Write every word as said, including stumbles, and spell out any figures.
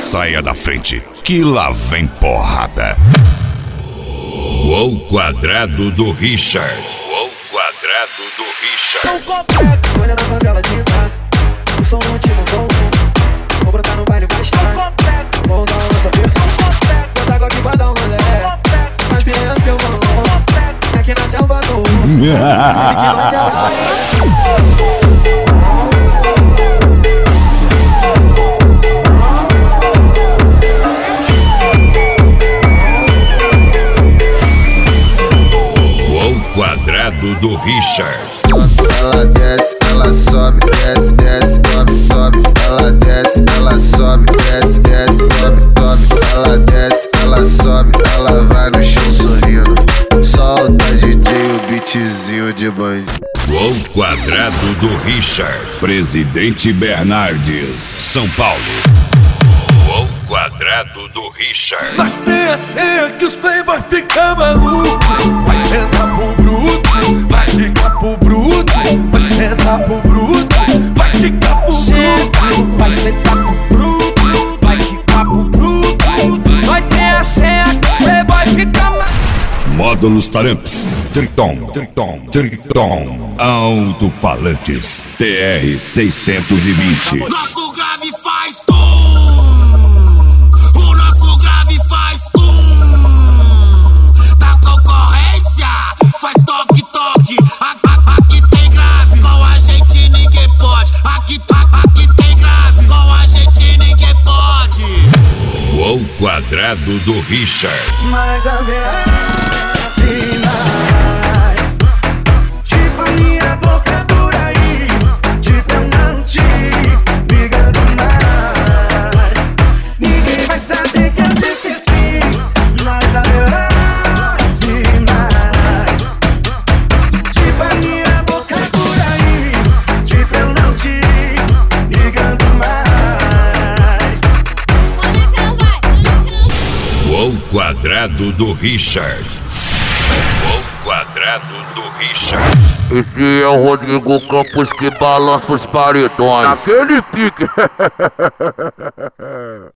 Saia da frente, que lá vem porrada. O quadrado do Richard. O quadrado do Richard. Não complexo, olha na favela de entrada. O som no último voo. Vou brotar no baile mais tarde. Vou usar a lança perfeita. Vou dar golpe pra dar um rolê. Mais piranha que eu vou. Aqui na selva do quadrado do Richard. Ela desce, ela sobe, desce, desce, sobe, sobe. Ela desce, ela sobe, desce, desce, sobe, sobe. Ela desce, ela sobe, ela vai no chão sorrindo. Solta D J o beatzinho de bandido. O quadrado do Richard. Presidente Bernardes, São Paulo. O quadrado do Richard. Mas tem a senha que os playboy ficam malucos. Vai sentar pro bruto, vai ficar pro bruto. Vai sentar pro bruto, vai ficar pro bruto. vai sentar pro bruto, vai ficar pro bruto. Vai ter a senha que os playboy ficam malucos. Módulos Taramps, Triton, Triton, Triton, alto-falantes, T R seiscentos e vinte. Nosso grave faz tum, o nosso grave faz tum. Da concorrência faz toque, toque. Aqui tem grave, com a gente ninguém pode. Aqui, aqui tem grave, com a gente ninguém pode. O quadrado do Richard. Mas haverá sinais, tipo a minha boca por aí, tipo eu não te ligando mais. Ninguém vai saber que eu te esqueci, mas haverá sinais, tipo a minha boca por aí, tipo eu não te ligando mais. O quadrado do Richard. O quadrado do Richard. Esse é o Rodrigo Campos que balança os paredões. Aquele pique.